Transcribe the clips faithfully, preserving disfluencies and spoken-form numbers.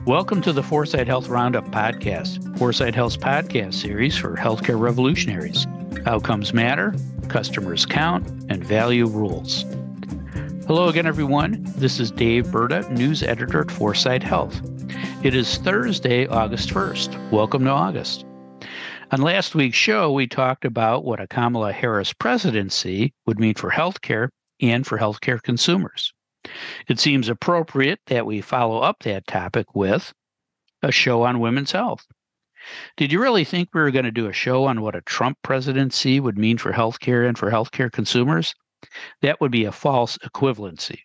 Welcome to the Foresight Health Roundup podcast, Foresight Health's podcast series for healthcare revolutionaries. Outcomes matter, customers count, and value rules. Hello again, everyone. This is Dave Burda, news editor at Foresight Health. It is Thursday, August first. Welcome to August. On last week's show, we talked about what a Kamala Harris presidency would mean for healthcare and for healthcare consumers. It seems appropriate that we follow up that topic with a show on women's health. Did you really think we were going to do a show on what a Trump presidency would mean for healthcare and for healthcare consumers? That would be a false equivalency.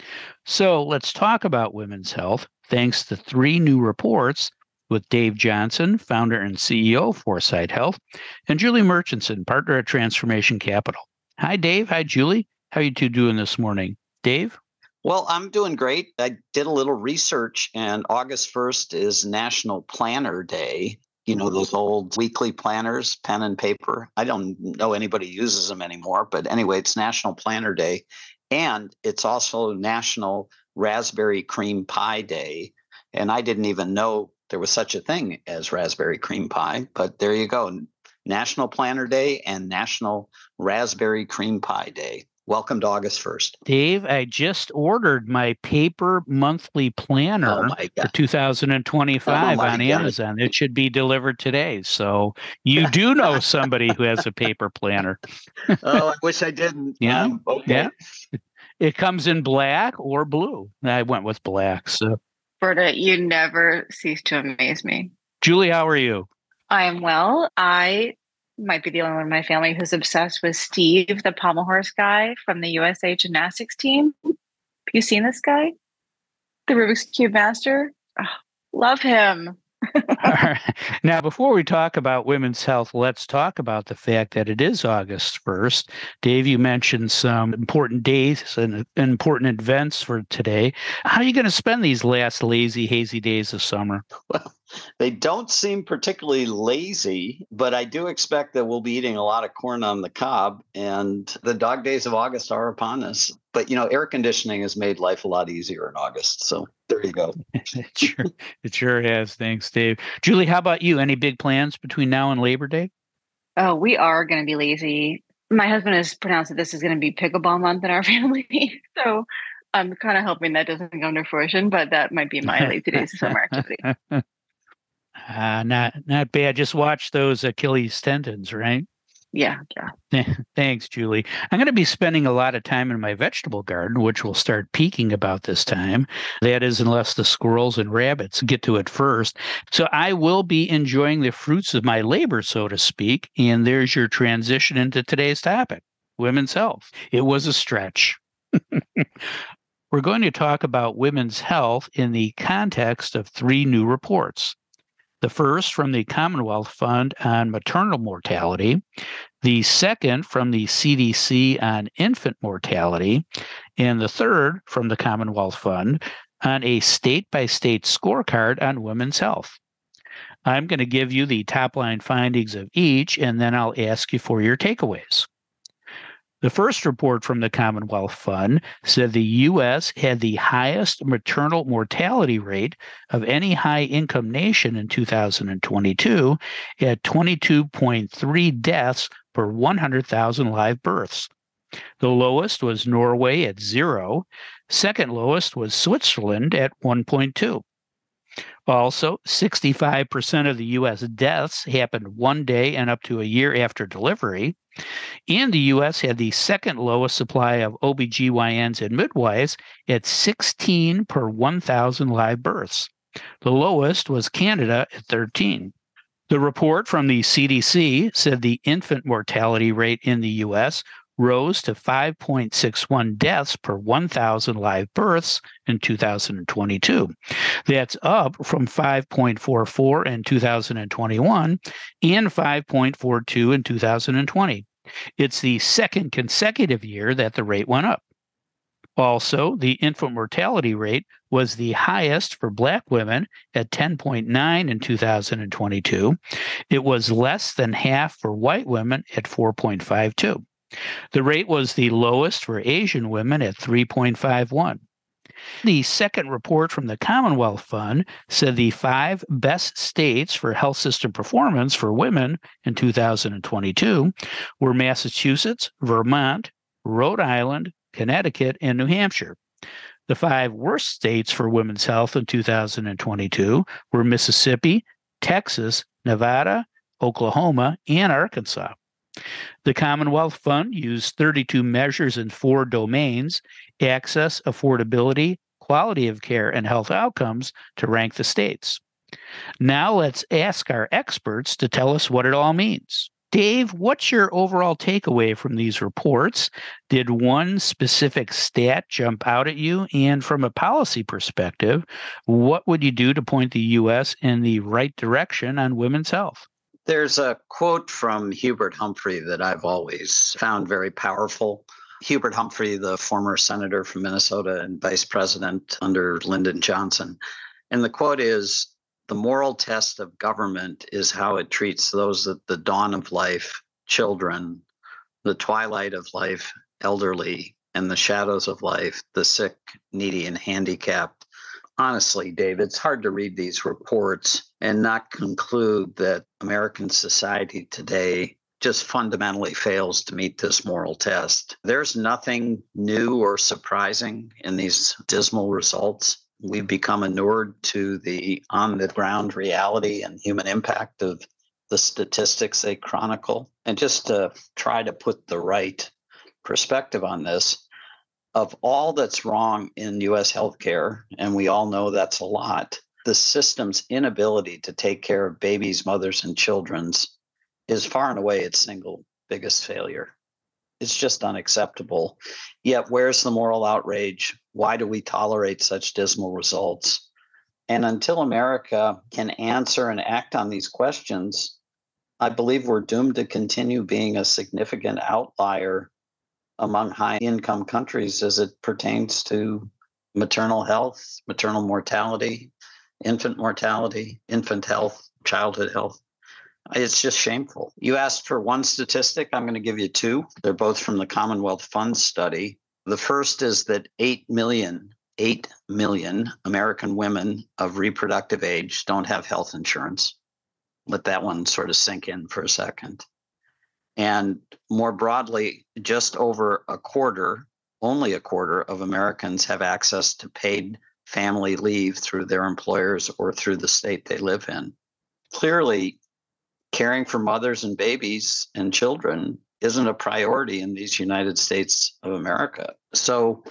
So let's talk about women's health, thanks to three new reports with Dave Johnson, founder and C E O of Foresight Health, and Julie Murchison, partner at Transformation Capital. Hi, Dave. Hi, Julie. How are you two doing this morning? Dave? Well, I'm doing great. I did a little research, and August first is National Planner Day. You know, those old weekly planners, pen and paper. I don't know anybody uses them anymore, but anyway, it's National Planner Day. And it's also National Raspberry Cream Pie Day. And I didn't even know there was such a thing as raspberry cream pie, but there you go. National Planner Day and National Raspberry Cream Pie Day. Welcome to August first. Dave, I just ordered my paper monthly planner oh for two thousand twenty-five oh on God. Amazon. It should be delivered today. So you do know somebody who has a paper planner. oh, I wish I didn't. Yeah. Um, okay. Yeah. It comes in black or blue. I went with black. So, Berta, you never cease to amaze me. Julie, how are you? I am well. I might be the only one in my family who's obsessed with Steve, the pommel horse guy from the U S A gymnastics team. Have you seen this guy? The Rubik's Cube master? Oh, love him. All right. Now, before we talk about women's health, let's talk about the fact that it is August first. Dave, you mentioned some important days and important events for today. How are you going to spend these last lazy, hazy days of summer? Well, they don't seem particularly lazy, but I do expect that we'll be eating a lot of corn on the cob, and the dog days of August are upon us. But, you know, air conditioning has made life a lot easier in August. So there you go. it, sure, it sure has. Thanks, Dave. Julie, how about you? Any big plans between now and Labor Day? Oh, we are going to be lazy. My husband has pronounced that this is going to be pickleball month in our family. So I'm kind of hoping that doesn't come to fruition, but that might be my lazy days of summer activity. Uh, not not bad. Just watch those Achilles tendons, right? Yeah, yeah. Thanks, Julie. I'm going to be spending a lot of time in my vegetable garden, which will start peaking about this time. That is, unless the squirrels and rabbits get to it first. So I will be enjoying the fruits of my labor, so to speak. And there's your transition into today's topic, women's health. It was a stretch. We're going to talk about women's health in the context of three new reports. The first from the Commonwealth Fund on maternal mortality, the second from the C D C on infant mortality, and the third from the Commonwealth Fund on a state-by-state scorecard on women's health. I'm going to give you the top-line findings of each, and then I'll ask you for your takeaways. The first report from the Commonwealth Fund said the U S had the highest maternal mortality rate of any high-income nation in two thousand twenty-two at twenty-two point three deaths per one hundred thousand live births. The lowest was Norway at zero. Second lowest was Switzerland at one point two. Also, sixty-five percent of the U S deaths happened one day and up to a year after delivery. And the U S had the second lowest supply of O B G Y Ns and midwives at sixteen per one thousand live births. The lowest was Canada at thirteen. The report from the C D C said the infant mortality rate in the U S rose to five point six one deaths per one thousand live births in two thousand twenty-two. That's up from five point four four in two thousand twenty-one and five point four two in two thousand twenty. It's the second consecutive year that the rate went up. Also, the infant mortality rate was the highest for Black women at ten point nine in two thousand twenty-two. It was less than half for white women at four point five two. The rate was the lowest for Asian women at three point five one. The second report from the Commonwealth Fund said the five best states for health system performance for women in two thousand twenty-two were Massachusetts, Vermont, Rhode Island, Connecticut, and New Hampshire. The five worst states for women's health in two thousand twenty-two were Mississippi, Texas, Nevada, Oklahoma, and Arkansas. The Commonwealth Fund used thirty-two measures in four domains: access, affordability, quality of care, and health outcomes to rank the states. Now let's ask our experts to tell us what it all means. Dave, what's your overall takeaway from these reports? Did one specific stat jump out at you? And from a policy perspective, what would you do to point the U S in the right direction on women's health? There's a quote from Hubert Humphrey that I've always found very powerful. Hubert Humphrey, the former senator from Minnesota and vice president under Lyndon Johnson. And the quote is, "The moral test of government is how it treats those at the dawn of life, children, the twilight of life, elderly, and the shadows of life, the sick, needy, and handicapped." Honestly, Dave, it's hard to read these reports and not conclude that American society today just fundamentally fails to meet this moral test. There's nothing new or surprising in these dismal results. We've become inured to the on-the-ground reality and human impact of the statistics they chronicle. And just to try to put the right perspective on this, of all that's wrong in U S healthcare, and we all know that's a lot, the system's inability to take care of babies, mothers, and children's is far and away its single biggest failure. It's just unacceptable. Yet where's the moral outrage? Why do we tolerate such dismal results? And until America can answer and act on these questions, I believe we're doomed to continue being a significant outlier among high-income countries as it pertains to maternal health, maternal mortality, infant mortality, infant health, childhood health. It's just shameful. You asked for one statistic. I'm going to give you two. They're both from the Commonwealth Fund study. The first is that eight million, eight million American women of reproductive age don't have health insurance. Let that one sort of sink in for a second. And more broadly, just over a quarter, only a quarter of Americans have access to paid family leave through their employers or through the state they live in. Clearly, caring for mothers and babies and children isn't a priority in these United States of America. So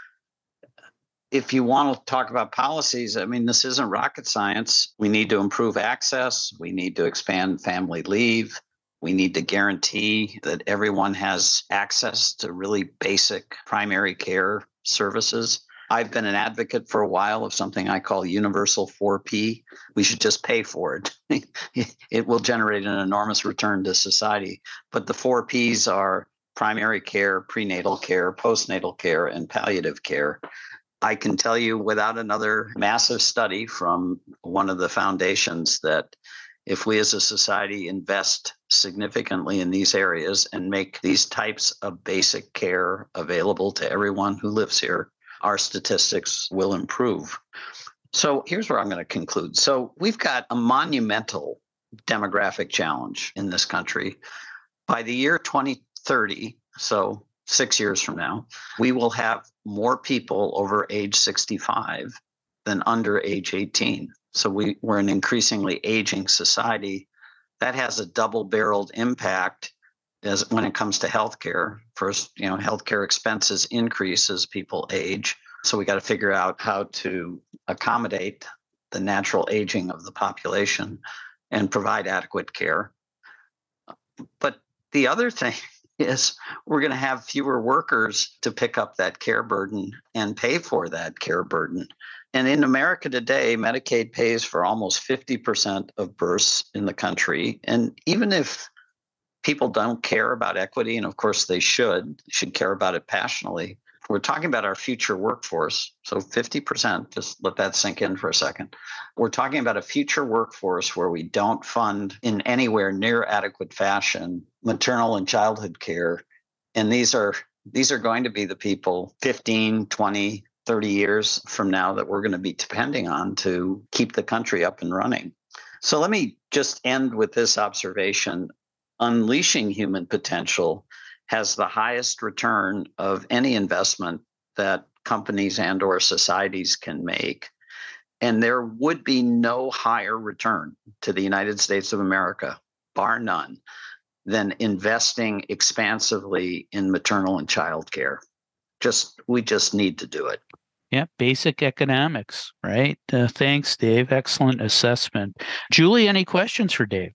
if you want to talk about policies, I mean, this isn't rocket science. We need to improve access. We need to expand family leave. We need to guarantee that everyone has access to really basic primary care services. I've been an advocate for a while of something I call universal four P. We should just pay for it. It will generate an enormous return to society. But the four Ps are primary care, prenatal care, postnatal care, and palliative care. I can tell you without another massive study from one of the foundations that if we as a society invest significantly in these areas and make these types of basic care available to everyone who lives here, our statistics will improve. So here's where I'm going to conclude. So we've got a monumental demographic challenge in this country. By the year twenty thirty, so six years from now, we will have more people over age sixty-five than under age eighteen. So we, we're an increasingly aging society. That has a double-barreled impact as when it comes to healthcare. First, you know, healthcare expenses increase as people age. So we got to figure out how to accommodate the natural aging of the population and provide adequate care. But the other thing is we're going to have fewer workers to pick up that care burden and pay for that care burden. And in America today, Medicaid pays for almost fifty percent of births in the country. And even if people don't care about equity, and of course they should, should care about it passionately, we're talking about our future workforce. So fifty percent, just let that sink in for a second. We're talking about a future workforce where we don't fund in anywhere near adequate fashion maternal and childhood care. And these are these are going to be the people fifteen, twenty, thirty years from now that we're going to be depending on to keep the country up and running. So let me just end with this observation. Unleashing human potential has the highest return of any investment that companies and or societies can make. And there would be no higher return to the United States of America, bar none, than investing expansively in maternal and child care. Just we just need to do it. Yeah, basic economics, right? Uh, thanks, Dave. Excellent assessment. Julie, any questions for Dave?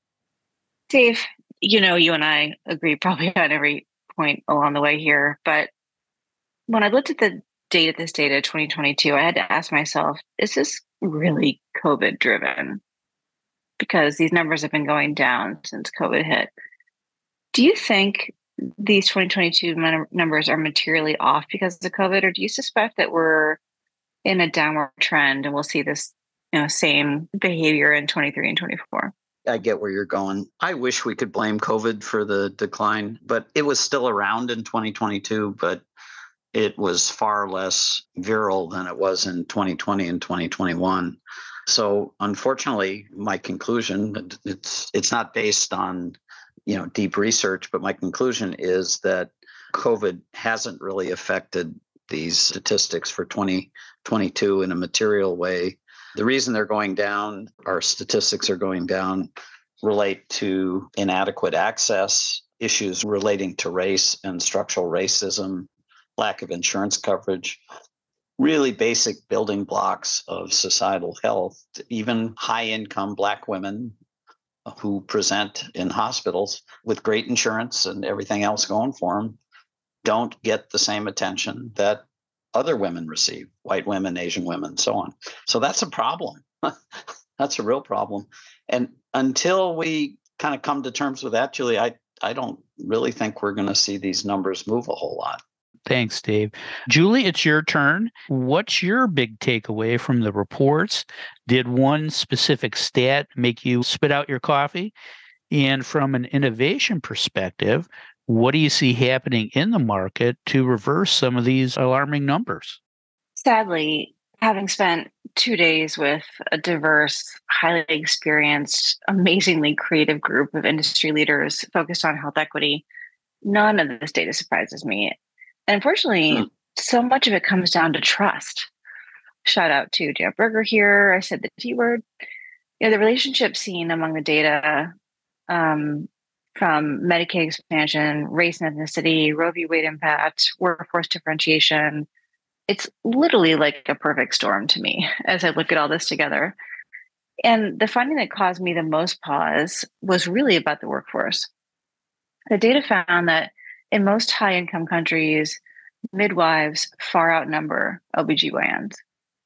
Dave, you know, you and I agree probably on every point along the way here, but when I looked at the data, this data, twenty twenty-two, I had to ask myself, is this really COVID driven? Because these numbers have been going down since COVID hit. Do you think these twenty twenty-two numbers are materially off because of COVID, or do you suspect that we're in a downward trend and we'll see this, you know, same behavior in twenty-three and twenty-four? I get where you're going. I wish we could blame COVID for the decline, but it was still around in twenty twenty-two, but it was far less virile than it was in twenty twenty and twenty twenty-one. So unfortunately, my conclusion, it's it's not based on, you know, deep research, but my conclusion is that COVID hasn't really affected these statistics for twenty twenty-two in a material way. The reason they're going down, our statistics are going down, relate to inadequate access, issues relating to race and structural racism, lack of insurance coverage, really basic building blocks of societal health. Even high-income Black women who present in hospitals with great insurance and everything else going for them don't get the same attention that other women receive, white women, Asian women, so on. So that's a problem. That's a real problem. And until we kind of come to terms with that, Julie, I, I don't really think we're going to see these numbers move a whole lot. Thanks, Dave. Julie, it's your turn. What's your big takeaway from the reports? Did one specific stat make you spit out your coffee? And from an innovation perspective, what do you see happening in the market to reverse some of these alarming numbers? Sadly, having spent two days with a diverse, highly experienced, amazingly creative group of industry leaders focused on health equity, none of this data surprises me. And unfortunately, mm. so much of it comes down to trust. Shout out to Jeff Berger here. I said the T word. You know, the relationship seen among the data um, from Medicaid expansion, race and ethnicity, Roe v. Wade impact, workforce differentiation. It's literally like a perfect storm to me as I look at all this together. And the finding that caused me the most pause was really about the workforce. The data found that in most high-income countries, midwives far outnumber O B G Y Ns.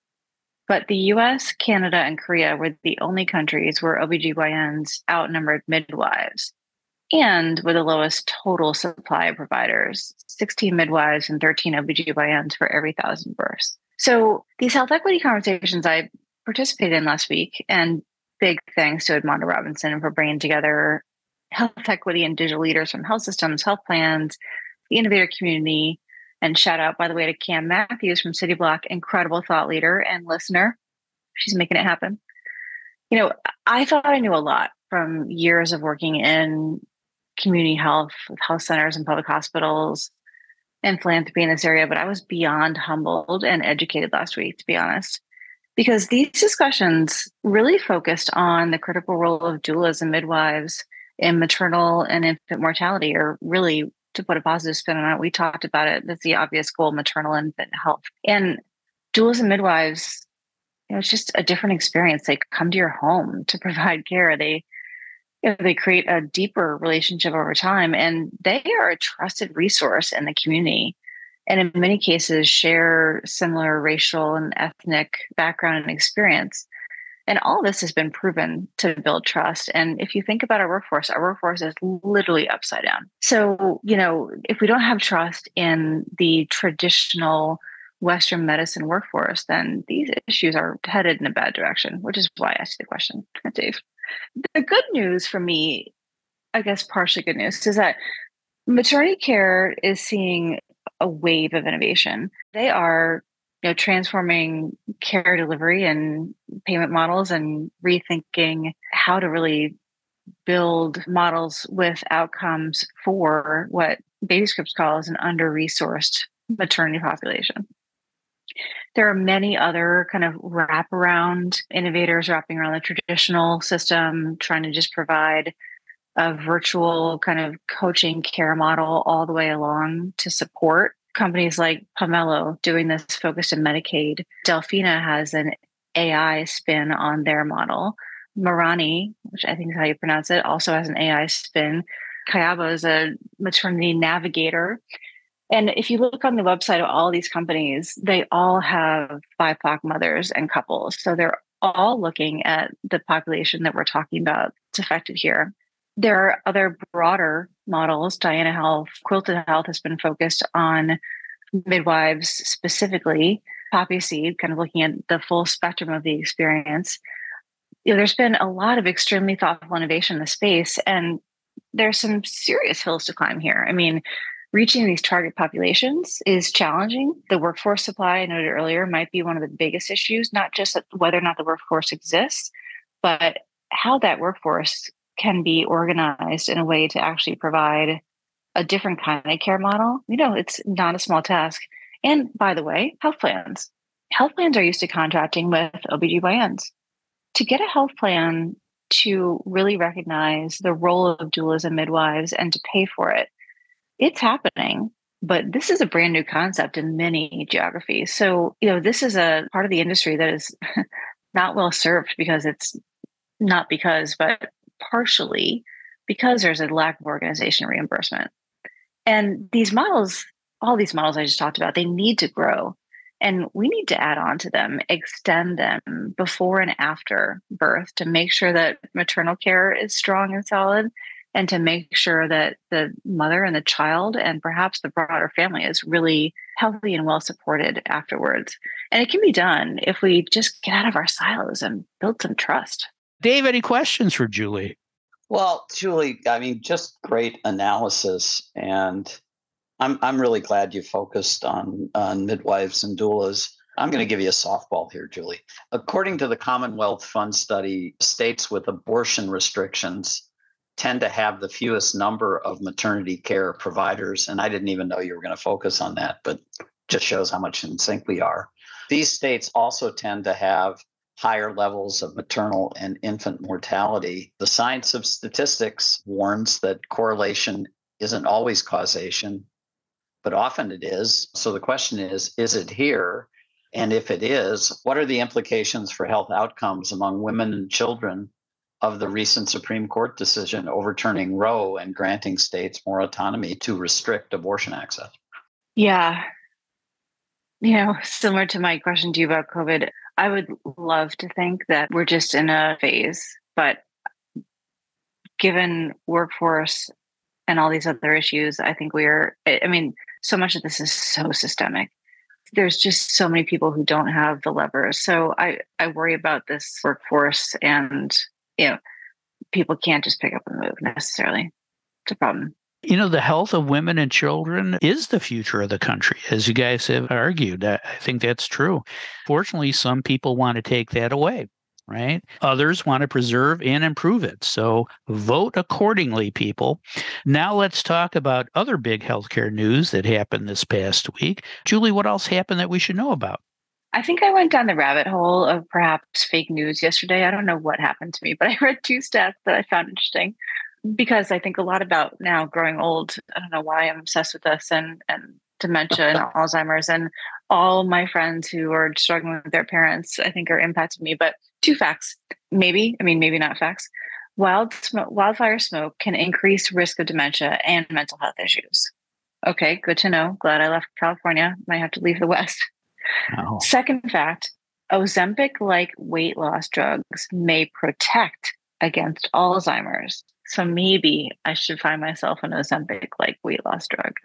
But the U S, Canada, and Korea were the only countries where O B G Y Ns outnumbered midwives, and were the lowest total supply of providers, sixteen midwives and thirteen O B G Y Ns for every thousand births. So these health equity conversations I participated in last week, and big thanks to Edmonda Robinson for bringing together health equity and digital leaders from health systems, health plans, the innovator community, and shout out, by the way, to Cam Matthews from City Block, incredible thought leader and listener. She's making it happen. You know, I thought I knew a lot from years of working in community health, with health centers and public hospitals, and philanthropy in this area, but I was beyond humbled and educated last week, to be honest, because these discussions really focused on the critical role of doulas and midwives in maternal and infant mortality, or really, to put a positive spin on it, we talked about it. That's the obvious goal, maternal and infant health. And doulas and midwives, you know, it's just a different experience. They come to your home to provide care. They, you know, they create a deeper relationship over time, and they are a trusted resource in the community. And in many cases, share similar racial and ethnic background and experience. And all of this has been proven to build trust. And if you think about our workforce, our workforce is literally upside down. So, you know, if we don't have trust in the traditional Western medicine workforce, then these issues are headed in a bad direction, which is why I asked the question, Dave. The good news for me, I guess partially good news, is that maternity care is seeing a wave of innovation. They are you know, transforming care delivery and payment models and rethinking how to really build models with outcomes for what Babyscripts calls an under-resourced maternity population. There are many other kind of wraparound innovators wrapping around the traditional system, trying to just provide a virtual kind of coaching care model all the way along to support companies like Pomelo doing this focused in Medicaid. Delphina has an A I spin on their model. Marani, which I think is how you pronounce it, also has an A I spin. Kayaba is a maternity navigator. And if you look on the website of all these companies, they all have B I P O C mothers and couples. So they're all looking at the population that we're talking about that's affected here. There are other broader models. Diana Health, Quilted Health has been focused on midwives specifically. Poppy Seed, kind of looking at the full spectrum of the experience. You know, there's been a lot of extremely thoughtful innovation in the space, and there's some serious hills to climb here. I mean, reaching these target populations is challenging. The workforce supply, I noted earlier, might be one of the biggest issues, not just whether or not the workforce exists, but how that workforce can be organized in a way to actually provide a different kind of care model. You know, it's not a small task. And by the way, health plans. Health plans are used to contracting with O B G Y Ns. To get a health plan to really recognize the role of doulas and midwives and to pay for it, it's happening. But this is a brand new concept in many geographies. So, you know, this is a part of the industry that is not well served because it's not because, but partially because there's a lack of organization reimbursement. And these models, all these models I just talked about, they need to grow. And we need to add on to them, extend them before and after birth to make sure that maternal care is strong and solid, and to make sure that the mother and the child and perhaps the broader family is really healthy and well supported afterwards. And it can be done if we just get out of our silos and build some trust. Dave, any questions for Julie? Well, Julie, I mean, just great analysis. And I'm I'm really glad you focused on, on midwives and doulas. I'm going to give you a softball here, Julie. According to the Commonwealth Fund study, states with abortion restrictions tend to have the fewest number of maternity care providers. And I didn't even know you were going to focus on that, but just shows how much in sync we are. These states also tend to have higher levels of maternal and infant mortality. The science of statistics warns that correlation isn't always causation, but often it is. So the question is, is it here? And if it is, what are the implications for health outcomes among women and children of the recent Supreme Court decision overturning Roe and granting states more autonomy to restrict abortion access? Yeah. You know, similar to my question to you about COVID, I would love to think that we're just in a phase, but given workforce and all these other issues, I think we're, I mean, so much of this is so systemic. There's just so many people who don't have the levers. So I, I worry about this workforce, and, you know, people can't just pick up and move necessarily. It's a problem. You know, the health of women and children is the future of the country, as you guys have argued. I think that's true. Fortunately, some people want to take that away, right? Others want to preserve and improve it. So vote accordingly, people. Now let's talk about other big healthcare news that happened this past week. Julie, what else happened that we should know about? I think I went down the rabbit hole of perhaps fake news yesterday. I don't know what happened to me, but I read two stats that I found interesting, because I think a lot about now growing old. I don't know why I'm obsessed with this, and, and dementia and Alzheimer's, and all my friends who are struggling with their parents, I think, are impacting me. But two facts, maybe, I mean, maybe not facts. Wild smoke, wildfire smoke can increase risk of dementia and mental health issues. Okay, good to know. Glad I left California. Might have to leave the West. Oh. Second fact, Ozempic-like weight loss drugs may protect against Alzheimer's. So maybe I should find myself an Ozempic-like weight loss drug.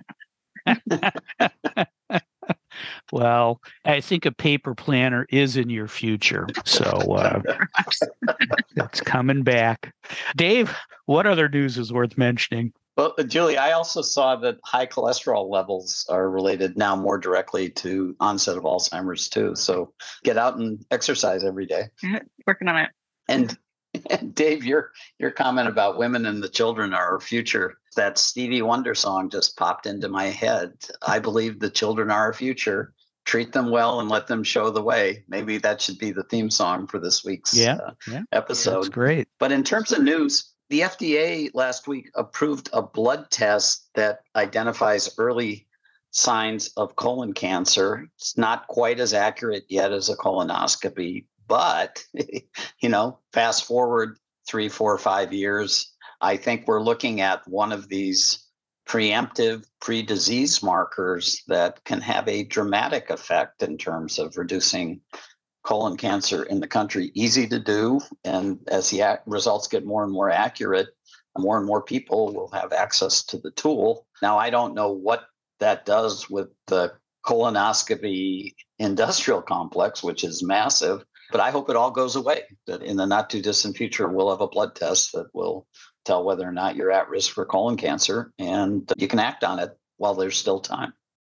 Well, I think a paper planner is in your future. So uh, it's coming back. Dave, what other news is worth mentioning? Well, uh, Julie, I also saw that high cholesterol levels are related now more directly to onset of Alzheimer's too. So get out and exercise every day. Yeah, working on it. And, and Dave, your your comment about women and the children are our future. That Stevie Wonder song just popped into my head. I believe the children are our future. Treat them well and let them show the way. Maybe that should be the theme song for this week's yeah, uh, yeah. episode. That's great. But in terms of news, the F D A last week approved a blood test that identifies early signs of colon cancer. It's not quite as accurate yet as a colonoscopy, but, you know, fast forward three, four, five years, I think we're looking at one of these preemptive pre-disease markers that can have a dramatic effect in terms of reducing colon cancer in the country. Easy to do. And as the ac- results get more and more accurate, more and more people will have access to the tool. Now, I don't know what that does with the colonoscopy industrial complex, which is massive, but I hope it all goes away. That in the not too distant future, we'll have a blood test that will tell whether or not you're at risk for colon cancer, and you can act on it while there's still time.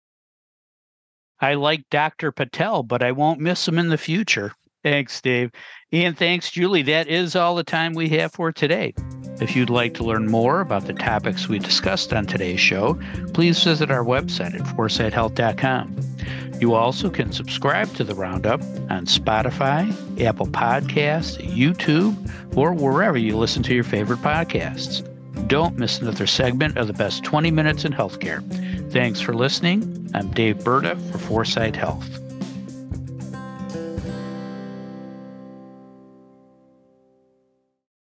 I like Doctor Patel, but I won't miss him in the future. Thanks, Dave. And thanks, Julie. That is all the time we have for today. If you'd like to learn more about the topics we discussed on today's show, please visit our website at foresight health dot com. You also can subscribe to the Roundup on Spotify, Apple Podcasts, YouTube, or wherever you listen to your favorite podcasts. Don't miss another segment of the best twenty minutes in healthcare. Thanks for listening. I'm Dave Burda for Foresight Health.